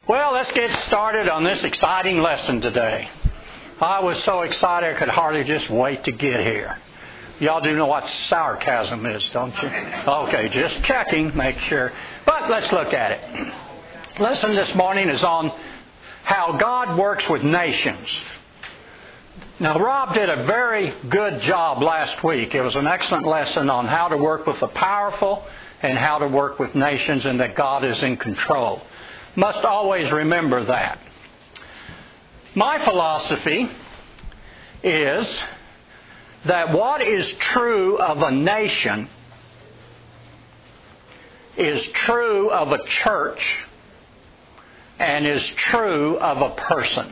Well, let's get started on this exciting lesson today. I was so excited I could hardly just wait to get here. Y'all do know what sarcasm is, don't you? Okay, just checking, make sure. But let's look at it. Lesson this morning is on how God works with nations. Now, Rob did a very good job last week. It was an excellent lesson on how to work with the powerful and how to work with nations, and that God is in control. Must always remember that. My philosophy is that what is true of a nation is true of a church and is true of a person.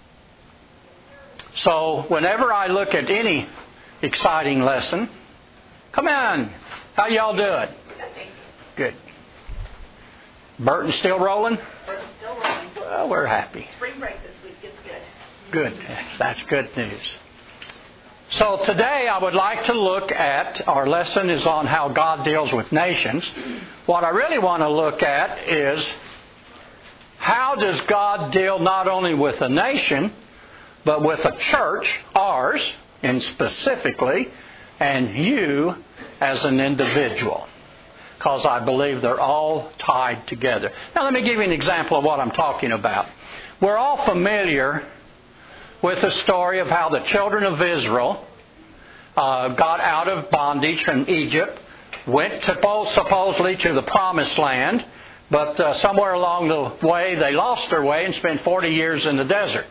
So whenever I look at any exciting lesson, come on, how y'all doing? Good. Burton still rolling? Burton's still rolling. Well, we're happy. Spring break this week is Good. good. That's good news. So today I would like to look at, our lesson is on how God deals with nations. What I really want to look at is how does God deal not only with a nation, but with a church, ours, and specifically, and you as an individual. Because I believe they're all tied together. Now let me give you an example of what I'm talking about. We're all familiar with the story of how the children of Israel got out of bondage from Egypt, went supposedly to the Promised Land, but somewhere along the way they lost their way and spent 40 years in the desert.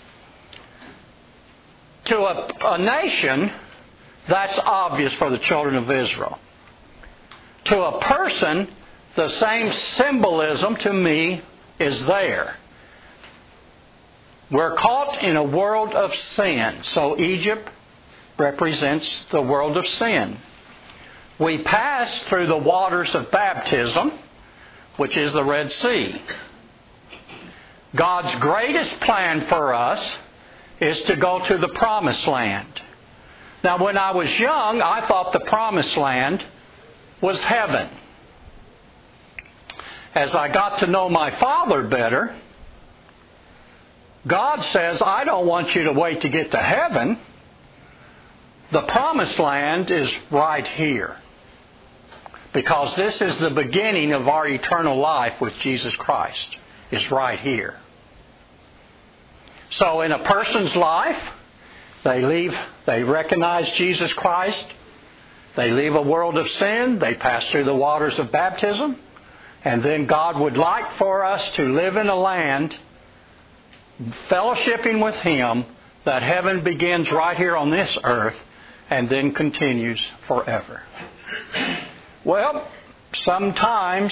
To a nation, that's obvious for the children of Israel. To a person, the same symbolism to me is there. We're caught in a world of sin. So Egypt represents the world of sin. We pass through the waters of baptism, which is the Red Sea. God's greatest plan for us is to go to the Promised Land. Now, when I was young, I thought the Promised Land was heaven. As I got to know my Father better, God says, I don't want you to wait to get to heaven. The Promised Land is right here. Because this is the beginning of our eternal life with Jesus Christ. It's right here. So in a person's life, they recognize Jesus Christ. They leave a world of sin. They pass through the waters of baptism. And then God would like for us to live in a land, fellowshipping with Him, that heaven begins right here on this earth and then continues forever. Well, sometimes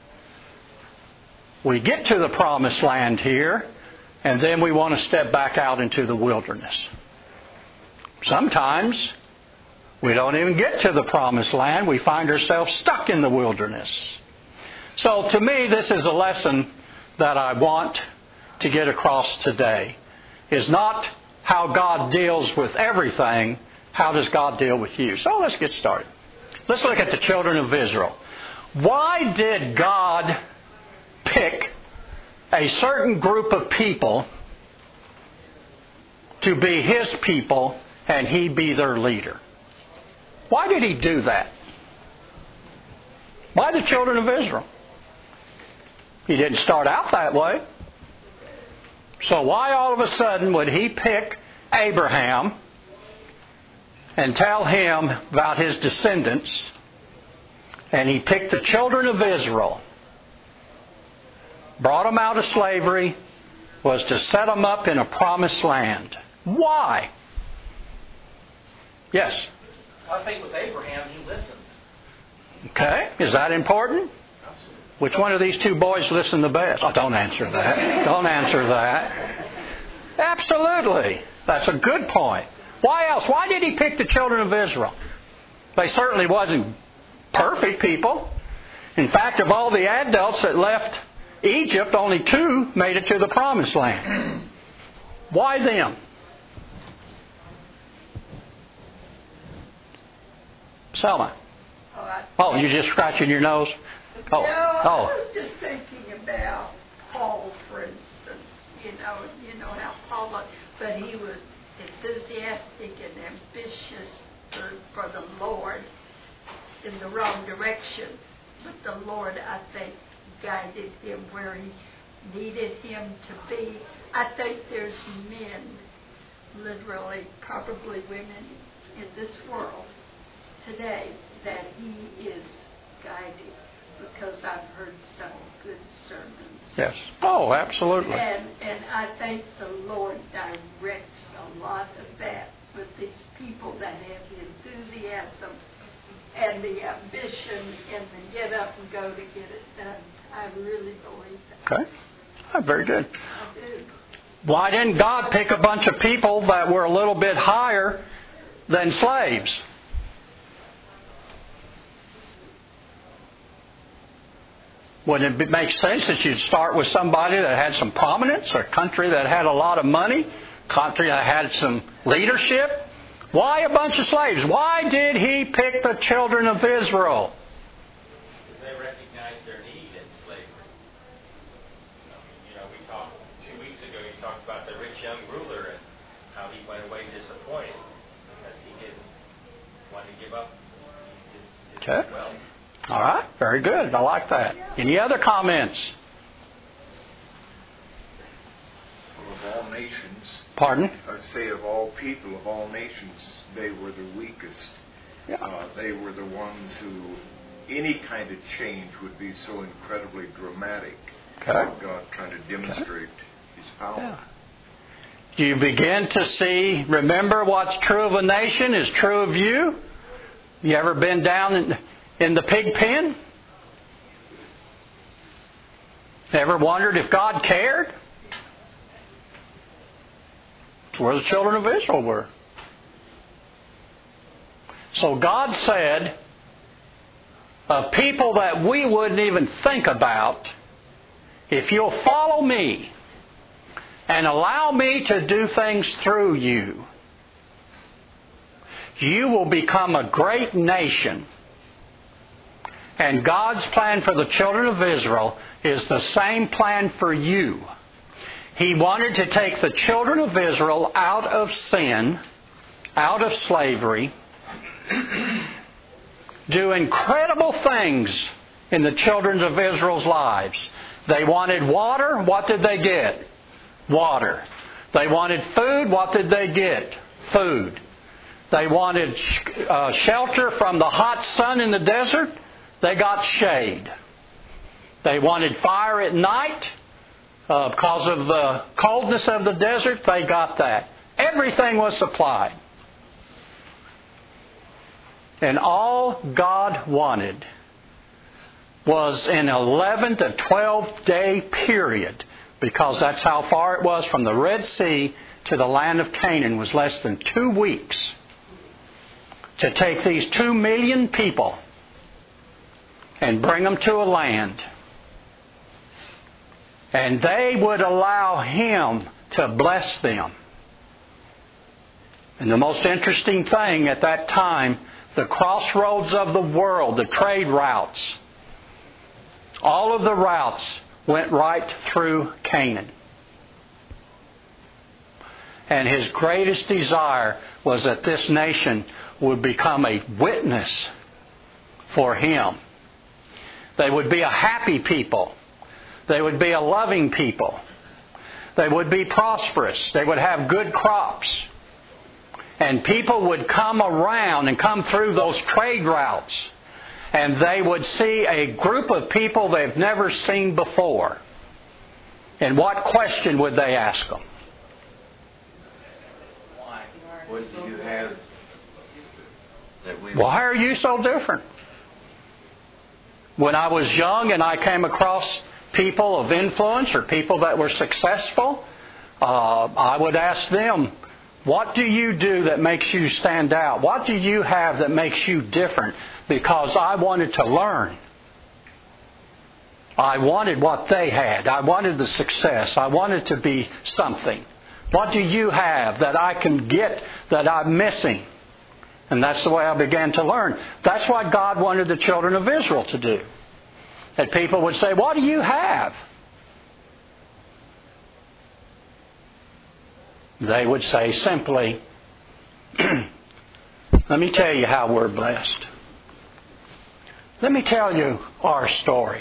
we get to the Promised Land here and then we want to step back out into the wilderness. Sometimes we don't even get to the Promised Land. We find ourselves stuck in the wilderness. So to me, this is a lesson that I want to get across today. Is not how God deals with everything. How does God deal with you? So let's get started. Let's look at the children of Israel. Why did God pick a certain group of people to be His people and He be their leader? Why did He do that? Why the children of Israel? He didn't start out that way. So why all of a sudden would He pick Abraham and tell him about his descendants, and He picked the children of Israel, brought them out of slavery, was to set them up in a promised land? Why? Yes? I think with Abraham, he listened. Okay. Is that important? Absolutely. Which one of these two boys listened the best? Oh, don't answer that. Don't answer that. Absolutely. That's a good point. Why else? Why did He pick the children of Israel? They certainly wasn't perfect people. In fact, of all the adults that left Egypt, only 2 made it to the Promised Land. Why them? Selma. Oh, you're just scratching your nose? No, I was just thinking about Paul's friends. how Paul was, but he was enthusiastic and ambitious for the Lord in the wrong direction. But the Lord, I think, guided him where he needed him to be. I think there's men, literally, probably women in this world today that he is guiding, because I've heard some good sermons. Yes. Oh, absolutely. And I think the Lord directs a lot of that with these people that have the enthusiasm and the ambition and the get up and go to get it done. I really believe that. Okay. Oh, very good. I do. Why didn't God pick a bunch of people that were a little bit higher than slaves? Wouldn't it make sense that you'd start with somebody that had some prominence, or a country that had a lot of money, country that had some leadership? Why a bunch of slaves? Why did he pick the children of Israel? Because they recognized their need in slavery. We talked 2 weeks ago, you talked about the rich young ruler and how he went away disappointed because he didn't want to give up his wealth. All right. Very good. I like that. Any other comments? Of all nations. Pardon? I'd say of all people, of all nations, they were the weakest. Yeah. They were the ones who any kind of change would be so incredibly dramatic. Okay. God trying to demonstrate His power. Yeah. You begin to see, remember, what's true of a nation is true of you. You ever been down in the pig pen? Ever wondered if God cared? It's where the children of Israel were. So God said, of people that we wouldn't even think about, if you'll follow me and allow me to do things through you, you will become a great nation. And God's plan for the children of Israel is the same plan for you. He wanted to take the children of Israel out of sin, out of slavery, do incredible things in the children of Israel's lives. They wanted water. What did they get? Water. They wanted food. What did they get? Food. They wanted shelter from the hot sun in the desert. They got shade. They wanted fire at night because of the coldness of the desert. They got that. Everything was supplied. And all God wanted was an 11 to 12 day period, because that's how far it was from the Red Sea to the land of Canaan, was less than 2 weeks, to take these 2 million people and bring them to a land. And they would allow Him to bless them. And the most interesting thing at that time, the crossroads of the world, the trade routes, all of the routes went right through Canaan. And His greatest desire was that this nation would become a witness for Him. They would be a happy people. They would be a loving people. They would be prosperous. They would have good crops. And people would come around and come through those trade routes, and they would see a group of people they've never seen before. And what question would they ask them? Why? What do you have that we... Why are you so different? When I was young and I came across people of influence or people that were successful, I would ask them, what do you do that makes you stand out? What do you have that makes you different? Because I wanted to learn. I wanted what they had. I wanted the success. I wanted to be something. What do you have that I can get that I'm missing? And that's the way I began to learn. That's what God wanted the children of Israel to do. That people would say, what do you have? they would say simply, let me tell you how we're blessed. Let me tell you our story.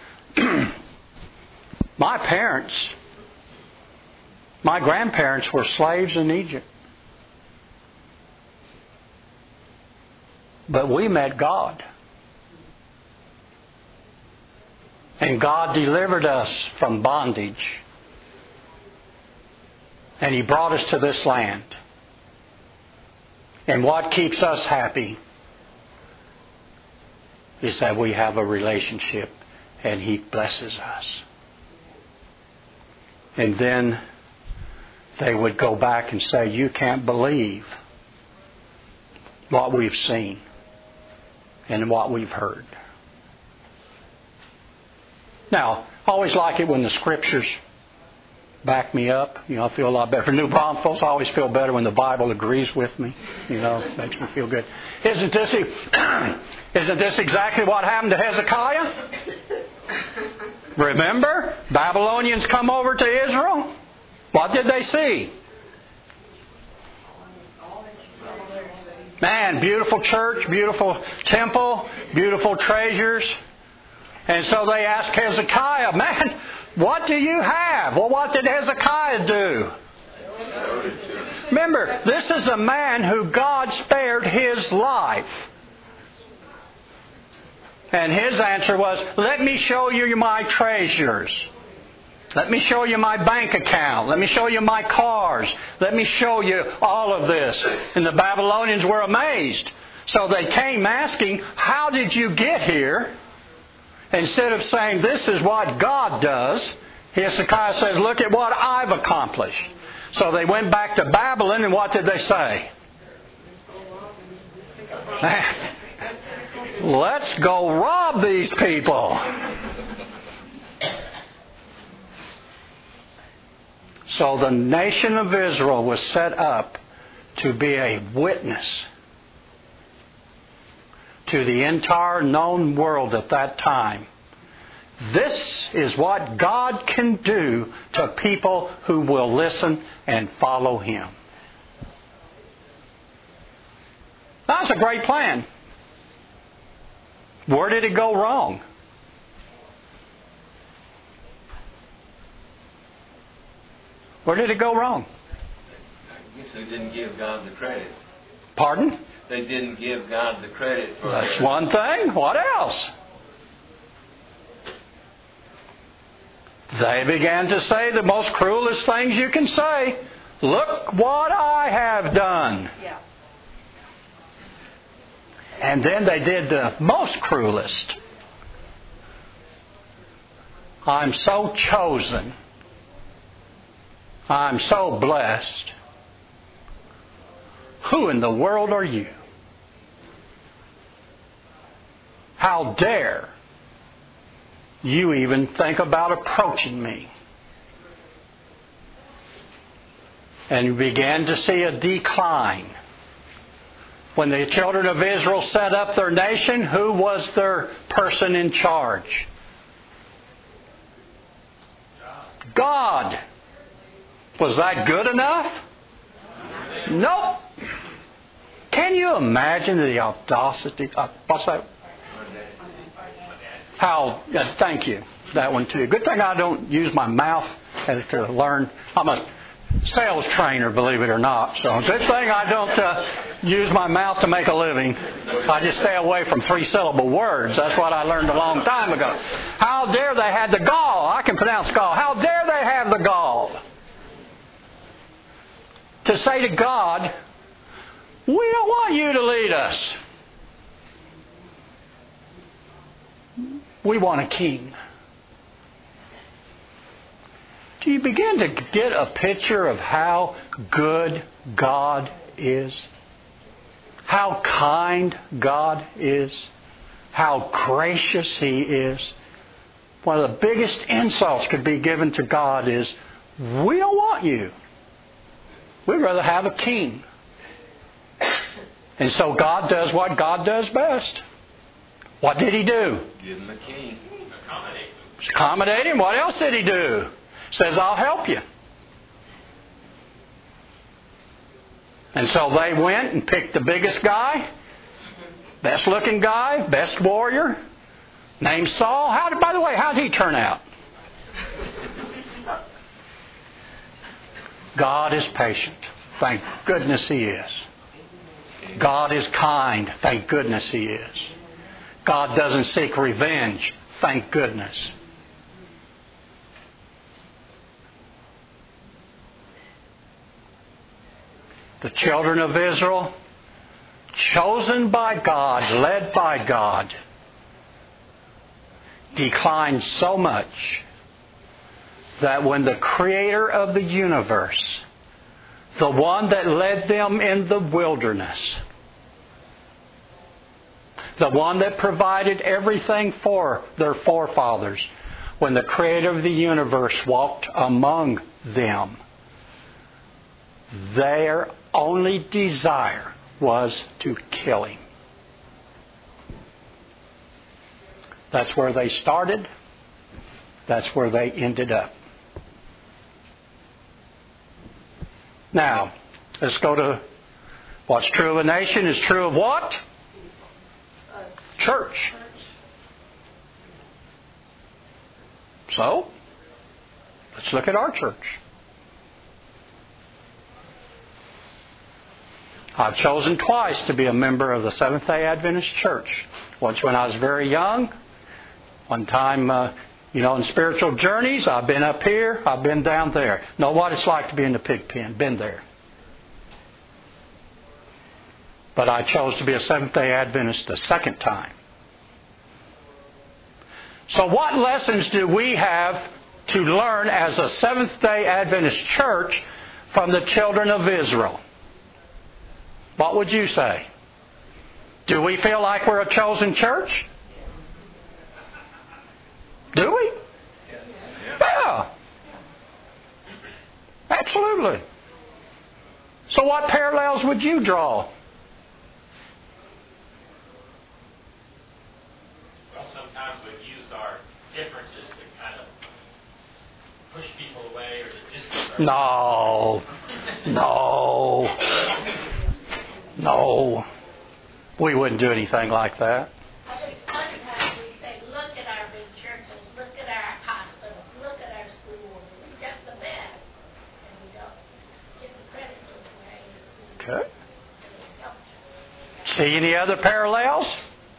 My grandparents were slaves in Egypt. But we met God. And God delivered us from bondage. And He brought us to this land. And what keeps us happy is that we have a relationship and He blesses us. And then they would go back and say, you can't believe what we've seen and what we've heard. Now, I always like it when the Scriptures back me up. I feel a lot better. For New Braunfels, I always feel better when the Bible agrees with me. It makes me feel good. Isn't this exactly what happened to Hezekiah? Remember? Babylonians come over to Israel. What did they see? Man, beautiful church, beautiful temple, beautiful treasures. And so they asked Hezekiah, man, what do you have? Well, what did Hezekiah do? Remember, this is a man who God spared his life. And his answer was, let me show you my treasures. Let me show you my bank account. Let me show you my cars. Let me show you all of this. And the Babylonians were amazed. So they came asking, how did you get here? Instead of saying, this is what God does, Hezekiah says, look at what I've accomplished. So they went back to Babylon, and what did they say? Let's go rob these people. So the nation of Israel was set up to be a witness to the entire known world at that time. This is what God can do to people who will listen and follow Him. That's a great plan. Where did it go wrong? Where did it go wrong? I guess they didn't give God the credit. Pardon? They didn't give God the credit for That's one thing. What else? They began to say the most cruelest things you can say. Look what I have done. Yeah. And then they did the most cruelest. I'm so chosen. I'm so blessed. Who in the world are you? How dare you even think about approaching me? And you began to see a decline. When the children of Israel set up their nation, who was their person in charge? God. Was that good enough? Nope. Can you imagine the audacity? What's that? How? Thank you. That one too. Good thing I don't use my mouth to learn. I'm a sales trainer, believe it or not. So good thing I don't use my mouth to make a living. I just stay away from 3-syllable words. That's what I learned a long time ago. How dare they have the gall? I can pronounce gall. How dare they have the gall to say to God, we don't want you to lead us. We want a king. Do you begin to get a picture of how good God is? How kind God is? How gracious He is? One of the biggest insults could be given to God is, we don't want you. We'd rather have a king. And so God does what God does best. What did He do? Give him a king. Accommodate him. What else did He do? Says, I'll help you. And so they went and picked the biggest guy, best looking guy, best warrior, named Saul. By the way, how did he turn out? God is patient. Thank goodness He is. God is kind. Thank goodness He is. God doesn't seek revenge. Thank goodness. The children of Israel, chosen by God, led by God, declined so much that when the Creator of the universe, the one that led them in the wilderness, the one that provided everything for their forefathers, when the Creator of the universe walked among them, their only desire was to kill Him. That's where they started. That's where they ended up. Now, let's go to what's true of a nation is true of what? Church. So, let's look at our church. I've chosen twice to be a member of the Seventh-day Adventist Church. Once when I was very young. One time, in spiritual journeys, I've been up here, I've been down there. Know what it's like to be in the pig pen. Been there. But I chose to be a Seventh-day Adventist the second time. So what lessons do we have to learn as a Seventh-day Adventist church from the children of Israel? What would you say? Do we feel like we're a chosen church? Do we? Yeah. Absolutely. So what parallels would you draw? Well, sometimes we use our differences to kind of push people away or to distance ourselves. No. We wouldn't do anything like that. I think sometimes we say, look at our big churches, look at our hospitals, look at our schools, we're just the best. And we don't get the credit for the way. Okay. See any other parallels?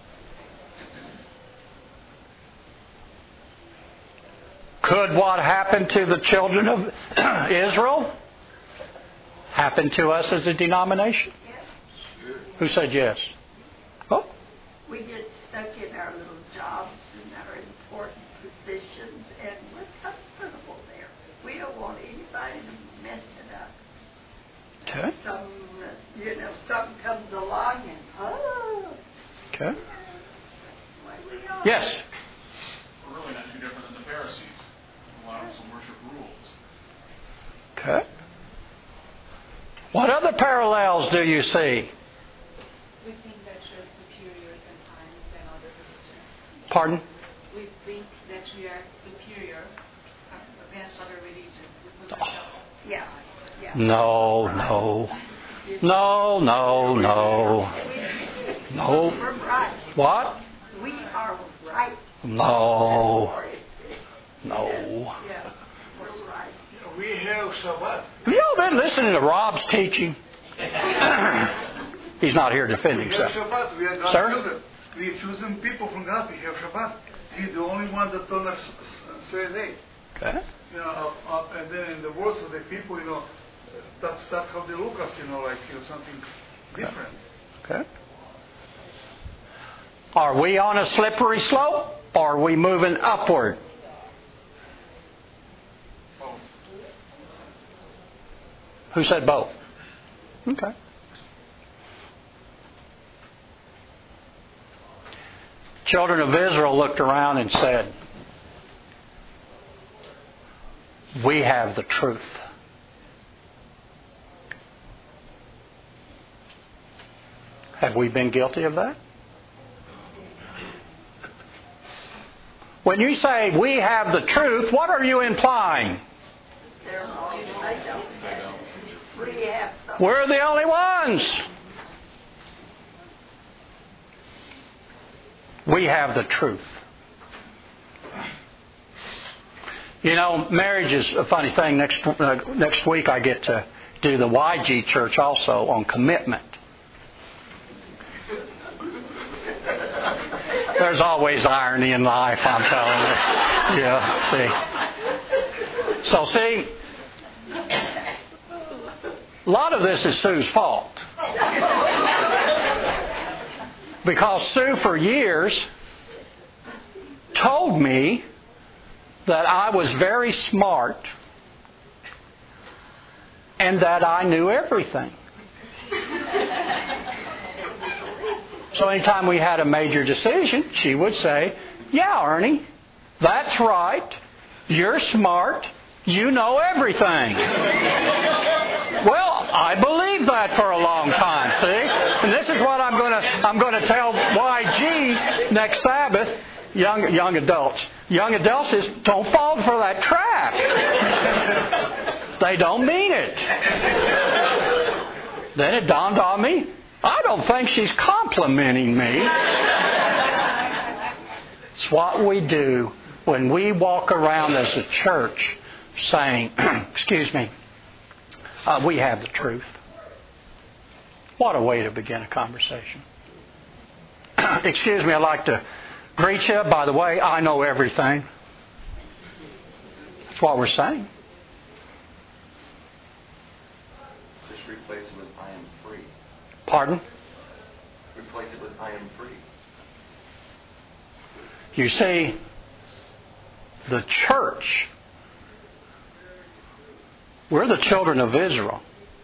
Could what happened to the children of Israel happen to us as a denomination? Yes. Who said yes? Oh. We get stuck in our little jobs and our important positions, and we're comfortable there. We don't want anybody to mess it up. Okay. Something comes along and, Okay. that's the way we are. Yes. We're really not too different than the Pharisees. A lot of some worship rules. Okay. What other parallels do you see? We think that we're superior sometimes than other religions. Pardon? We think that we are superior against other religions. We put ourselves. Yeah. No. We're right. What? We are right. No. Yeah, we're right. We have Shabbat. Have you all been listening to Rob's teaching? He's not here defending We have himself. Shabbat. We are God's Sir? children. We have chosen people from God. We have Shabbat. He's the only one that told us say day. Okay. And then in the words of the people, that's how they look us. Something different. Okay. Are we on a slippery slope, or are we moving upward? Who said both? Okay. Children of Israel looked around and said, "We have the truth." Have we been guilty of that? When you say we have the truth, what are you implying? They're wrong. I don't. We have some. We're the only ones. We have the truth. You know, marriage is a funny thing. Next week I get to do the YG Church also on commitment. There's always irony in life, I'm telling you. Yeah, see. So see, a lot of this is Sue's fault. Because Sue for years told me that I was very smart and that I knew everything. So anytime we had a major decision, she would say, "Yeah, Ernie, that's right. You're smart. You know everything." Well, I believed that for a long time, see? And this is what I'm going to tell YG next Sabbath, young adults. Young adults is don't fall for that trap. They don't mean it. Then it dawned on me, I don't think she's complimenting me. It's what we do when we walk around as a church saying, excuse me, we have the truth. What a way to begin a conversation. Excuse me, I'd like to greet you. By the way, I know everything. That's what we're saying. Just replace it with I am free. Pardon? Replace it with I am free. You see, the church, we're the children of Israel.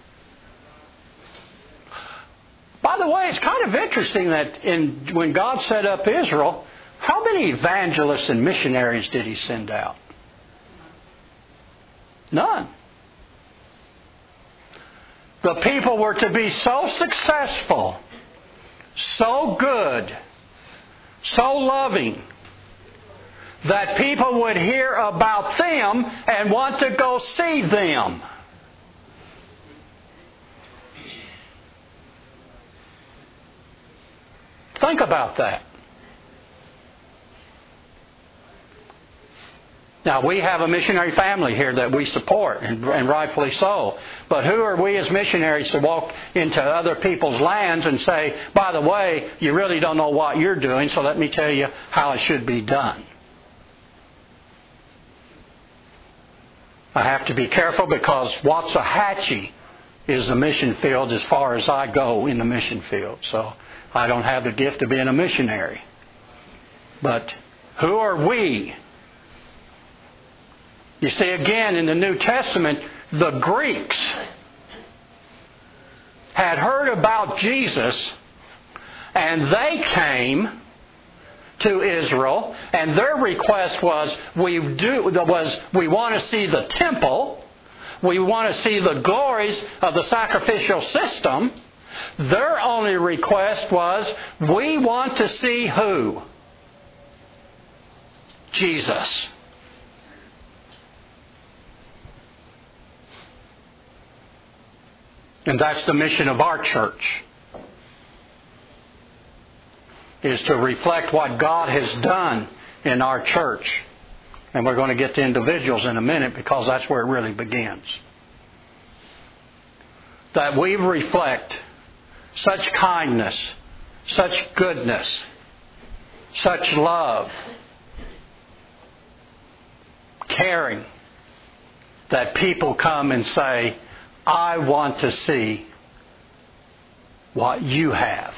By the way, it's kind of interesting that when God set up Israel, how many evangelists and missionaries did He send out? None. The people were to be so successful, so good, so loving, that people would hear about them and want to go see them. Think about that. Now, we have a missionary family here that we support, and rightfully so. But who are we as missionaries to walk into other people's lands and say, by the way, you really don't know what you're doing, so let me tell you how it should be done. I have to be careful because Waxahachie is the mission field as far as I go in the mission field. So I don't have the gift of being a missionary. But who are we? You see, again, in the New Testament, the Greeks had heard about Jesus, and they came to Israel, and their request was, we want to see the temple, we want to see the glories of the sacrificial system. Their only request was, we want to see who? Jesus. And that's the mission of our church, is to reflect what God has done in our church. And we're going to get to individuals in a minute because that's where it really begins. That we reflect such kindness, such goodness, such love, caring, that people come and say, I want to see what you have.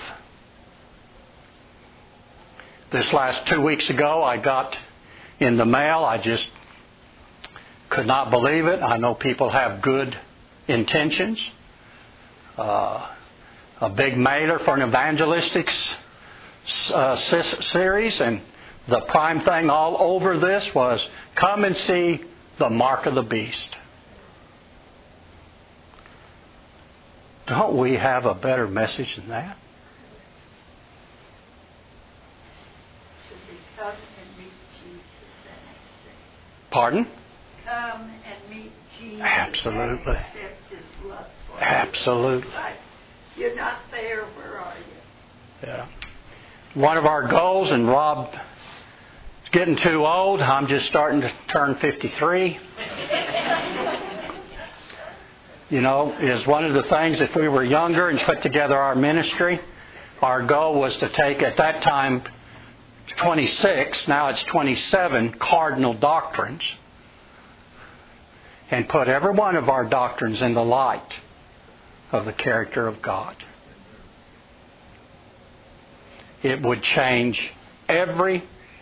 This last 2 weeks ago, I got in the mail, I just could not believe it. I know people have good intentions. A big mailer for an evangelistic series, and the prime thing all over this was, come and see the mark of the beast. Don't we have a better message than that? Should we come and meet Jesus the next day? Pardon? Come and meet Jesus. Absolutely. And accept His love for Absolutely. You're not there, where are you? Yeah. One of our goals, and Rob is getting too old. I'm just starting to turn 53. Is one of the things, if we were younger and put together our ministry, our goal was to take, at that time, 26, now it's 27 cardinal doctrines, and put every one of our doctrines in the light of the character of God. It would change every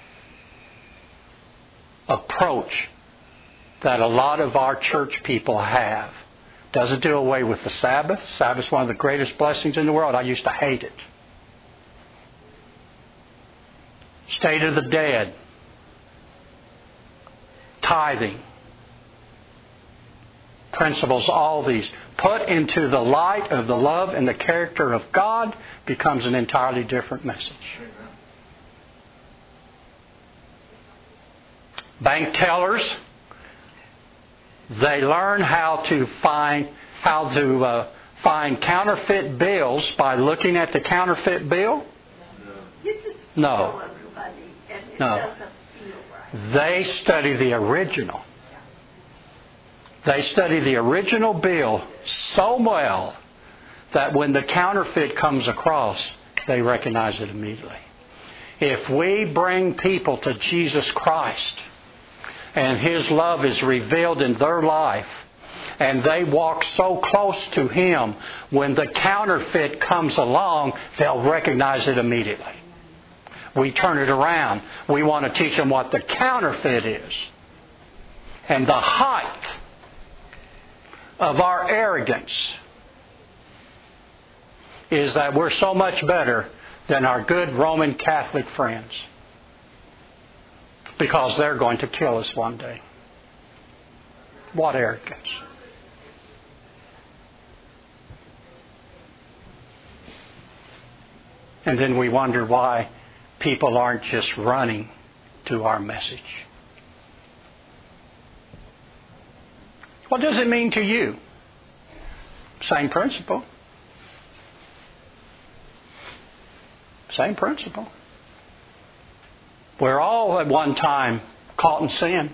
approach that a lot of our church people have. Doesn't do away with the Sabbath. Sabbath's one of the greatest blessings in the world. I used to hate it. State of the dead. Tithing. Principles, all these, put into the light of the love and the character of God, becomes an entirely different message. Bank tellers, they learn how to find counterfeit bills by looking at the counterfeit bill. You just No. tell everybody, and it No. doesn't feel right. They study the original. They study the original bill so well that when the counterfeit comes across, they recognize it immediately. If we bring people to Jesus Christ and His love is revealed in their life, and they walk so close to Him, when the counterfeit comes along, they'll recognize it immediately. We turn it around. We want to teach them what the counterfeit is. And the height of our arrogance is that we're so much better than our good Roman Catholic friends, because they're going to kill us one day. What arrogance. And then we wonder why people aren't just running to our message. What does it mean to you? Same principle. Same principle. We're all at one time caught in sin.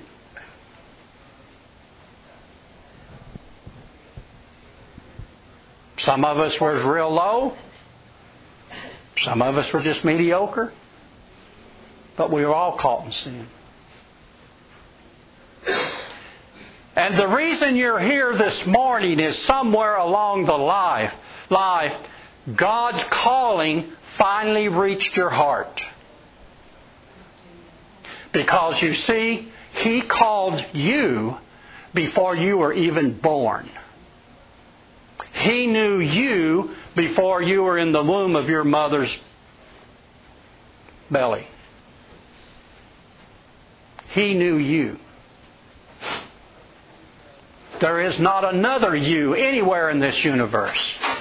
Some of us were real low. Some of us were just mediocre. But we were all caught in sin. And the reason you're here this morning is somewhere along the life, God's calling finally reached your heart. Because you see, He called you before you were even born. He knew you before you were in the womb of your mother's belly. He knew you. There is not another you anywhere in this universe.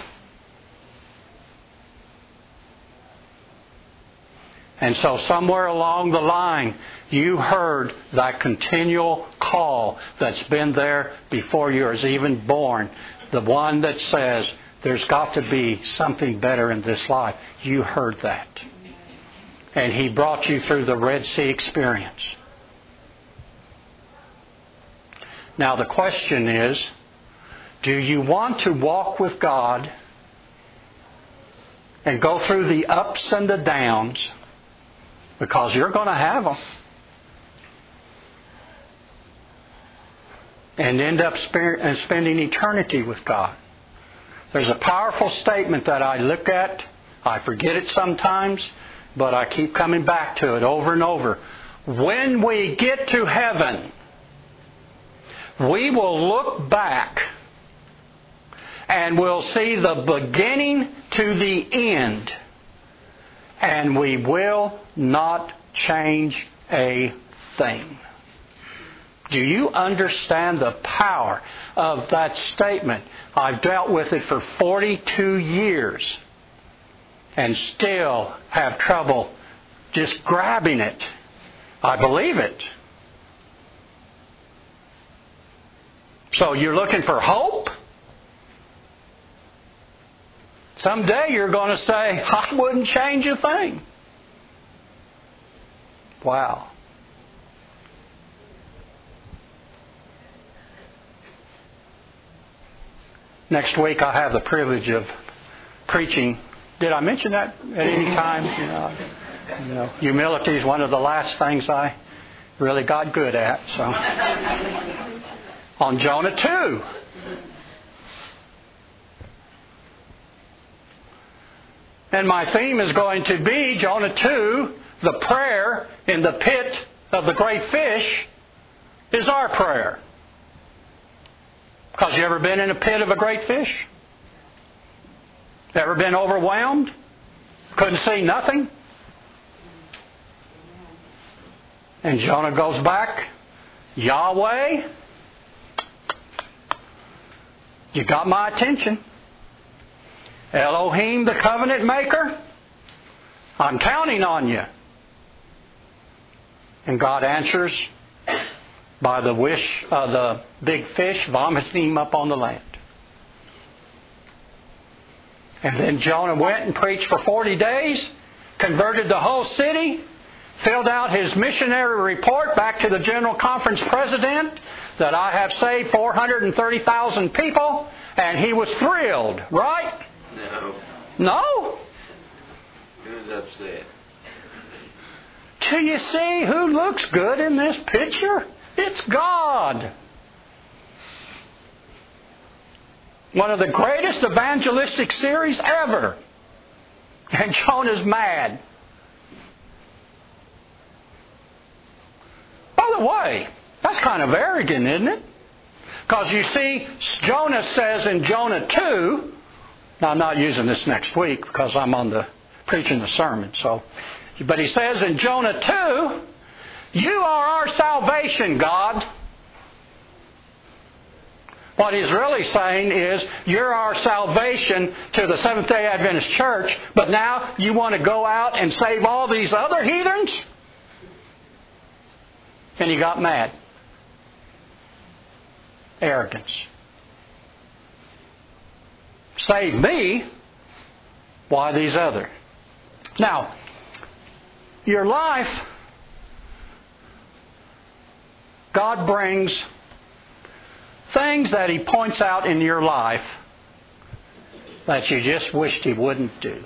And so somewhere along the line, you heard that continual call that's been there before you was even born. The one that says, there's got to be something better in this life. You heard that. And He brought you through the Red Sea experience. Now the question is, do you want to walk with God and go through the ups and the downs, because you're going to have them, and end up spending eternity with God? There's a powerful statement that I look at. I forget it sometimes, but I keep coming back to it over and over. When we get to heaven, we will look back and we'll see the beginning to the end, and we will not change a thing. Do you understand the power of that statement? I've dealt with it for 42 years and still have trouble just grabbing it. I believe it. So you're looking for hope? Someday you're going to say, I wouldn't change a thing. Wow. Next week I have the privilege of preaching. Did I mention that at any time? Humility is one of the last things I really got good at. So, on Jonah 2. And my theme is going to be Jonah 2, the prayer in the pit of the great fish is our prayer. Because you ever been in a pit of a great fish? Ever been overwhelmed? Couldn't see nothing? And Jonah goes back, Yahweh, you got my attention. Elohim, the covenant maker, I'm counting on you. And God answers by the wish of the big fish vomiting him up on the land. And then Jonah went and preached for 40 days, converted the whole city, filled out his missionary report back to the General Conference president that I have saved 430,000 people, and he was thrilled, right? No? He was upset. Do you see who looks good in this picture? It's God. One of the greatest evangelistic series ever. And Jonah's mad. By the way, that's kind of arrogant, isn't it? Because you see, Jonah says in Jonah 2, now I'm not using this next week because I'm on the preaching the sermon. But he says in Jonah 2, you are our salvation, God. What he's really saying is, you're our salvation to the Seventh-day Adventist Church, but now you want to go out and save all these other heathens? And he got mad. Arrogance. Save me, why these other? Now, your life, God brings things that He points out in your life that you just wished He wouldn't do.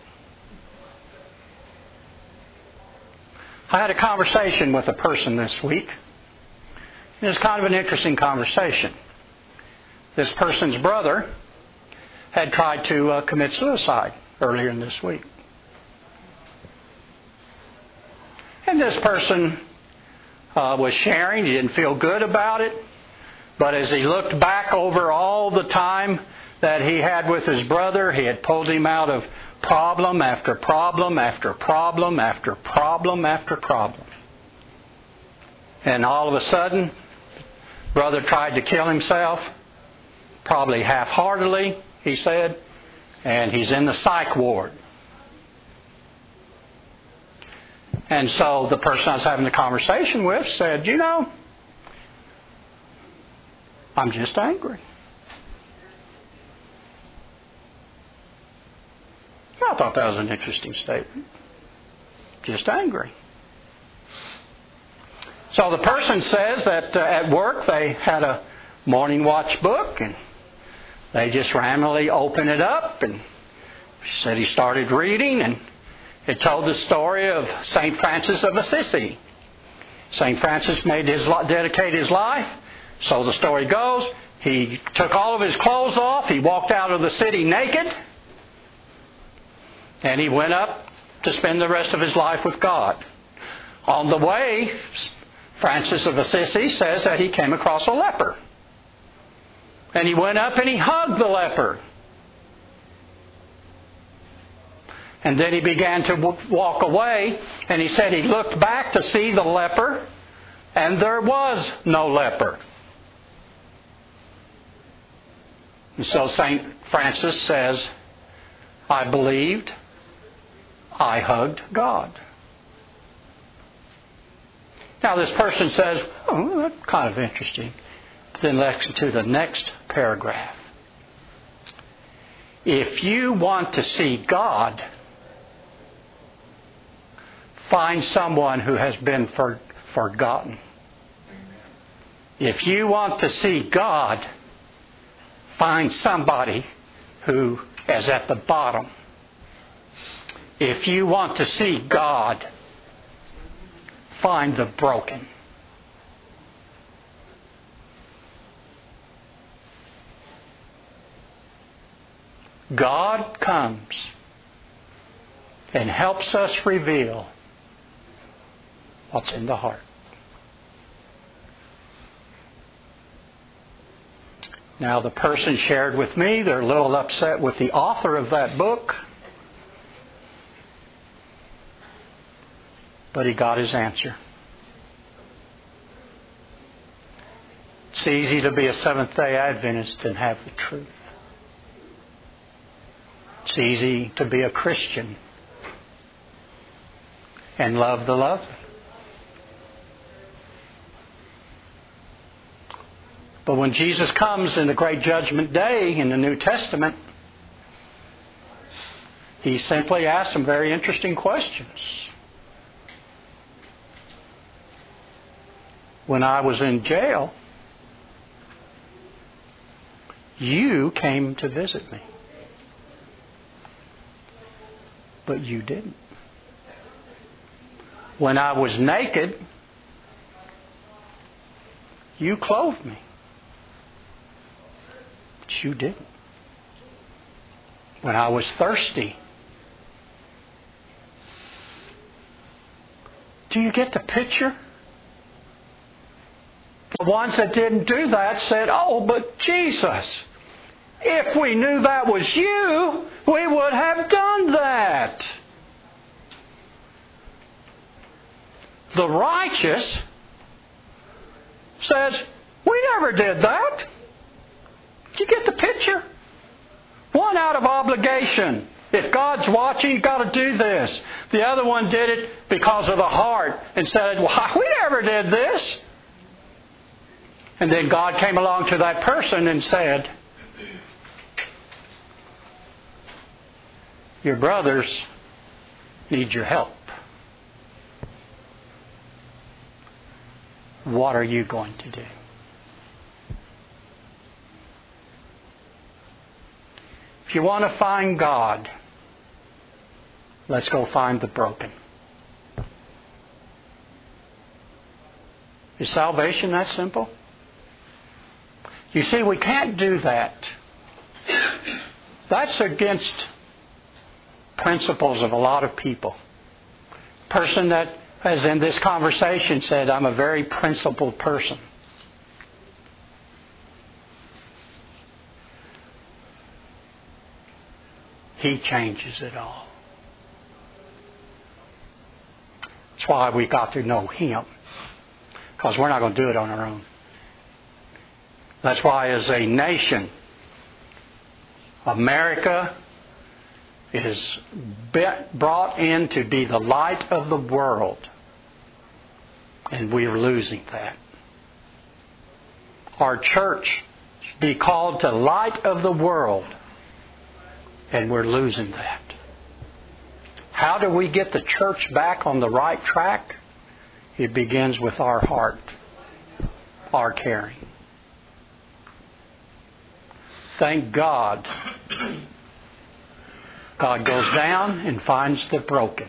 I had a conversation with a person this week. It was kind of an interesting conversation. This person's brother had tried to commit suicide earlier in this week. And this person was sharing. He didn't feel good about it. But as he looked back over all the time that he had with his brother, he had pulled him out of problem after problem after problem after problem after problem. And all of a sudden, brother tried to kill himself, probably half-heartedly, he said, and he's in the psych ward. And so the person I was having the conversation with said, you know, I'm just angry. I thought that was an interesting statement. Just angry. So the person says that at work they had a morning watch book and they just randomly opened it up, and he said he started reading, and it told the story of St. Francis of Assisi. St. Francis dedicated his life. So the story goes, he took all of his clothes off, he walked out of the city naked, and he went up to spend the rest of his life with God. On the way, Francis of Assisi says that he came across a leper. And he went up and he hugged the leper. And then he began to walk away, and he said he looked back to see the leper, and there was no leper. And so St. Francis says, I believed, I hugged God. Now this person says, oh, that's kind of interesting. Then listen to the next paragraph. If you want to see God, find someone who has been forgotten. If you want to see God, find somebody who is at the bottom. If you want to see God, find the broken. God comes and helps us reveal what's in the heart. Now, the person shared with me, they're a little upset with the author of that book, but he got his answer. It's easy to be a Seventh-day Adventist and have the truth. It's easy to be a Christian and love the lovely. But when Jesus comes in the great judgment day in the New Testament, He simply asks some very interesting questions. When I was in jail, you came to visit me. But you didn't. When I was naked, you clothed me. But you didn't. When I was thirsty. Do you get the picture? The ones that didn't do that said, "Oh, but Jesus, if we knew that was you, we would have done that." The righteous says, "We never did that." Did you get the picture? One out of obligation. If God's watching, you've got to do this. The other one did it because of the heart and said, "Well, we never did this." And then God came along to that person and said, "Your brothers need your help. What are you going to do?" If you want to find God, let's go find the broken. Is salvation that simple? You see, we can't do that. That's against principles of a lot of people. Person that has in this conversation said, "I'm a very principled person." He changes it all. That's why we got to know Him. Because we're not going to do it on our own. That's why as a nation, America is brought in to be the light of the world. And we're losing that. Our church should be called to light of the world. And we're losing that. How do we get the church back on the right track? It begins with our heart, our caring. Thank God. God goes down and finds the broken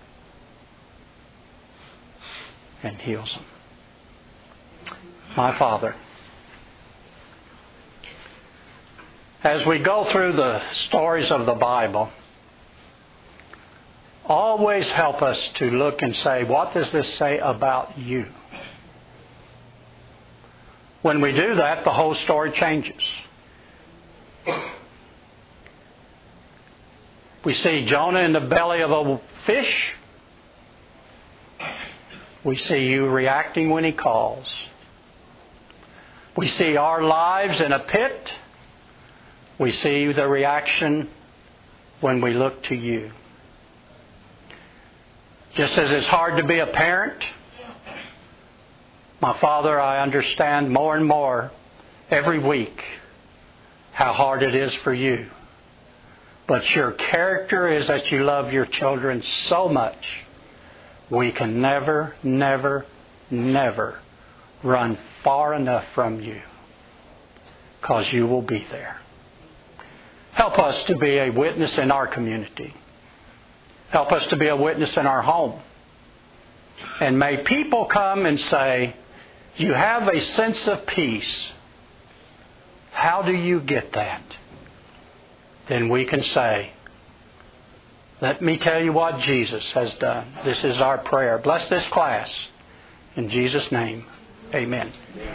and heals them. My Father, as we go through the stories of the Bible, always help us to look and say, what does this say about you? When we do that, the whole story changes. We see Jonah in the belly of a fish. We see you reacting when He calls. We see our lives in a pit. We see the reaction when we look to you. Just as it's hard to be a parent, my Father, I understand more and more every week how hard it is for you but your character is that you love your children so much, we can never, never, never run far enough from you, because you will be there. Help us to be a witness in our community. Help us to be a witness in our home. And may people come and say, you have a sense of peace. How do you get that? Then we can say, let me tell you what Jesus has done. This is our prayer. Bless this class. In Jesus' name, amen.